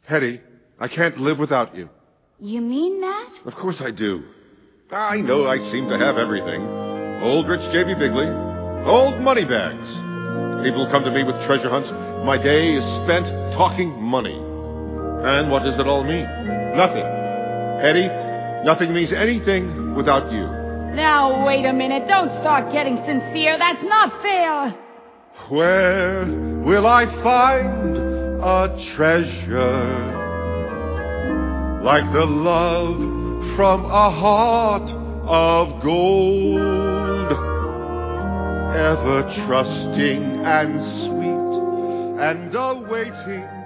Hetty, I can't live without you. You mean that? Of course I do. I know I seem to have everything. Old rich J.B. Bigley. Old money bags. People come to me with treasure hunts. My day is spent talking money. And what does it all mean? Nothing. Hetty, nothing means anything without you. Now, wait a minute. Don't start getting sincere. That's not fair. Where will I find a treasure like the love from a heart of gold, ever trusting and sweet and awaiting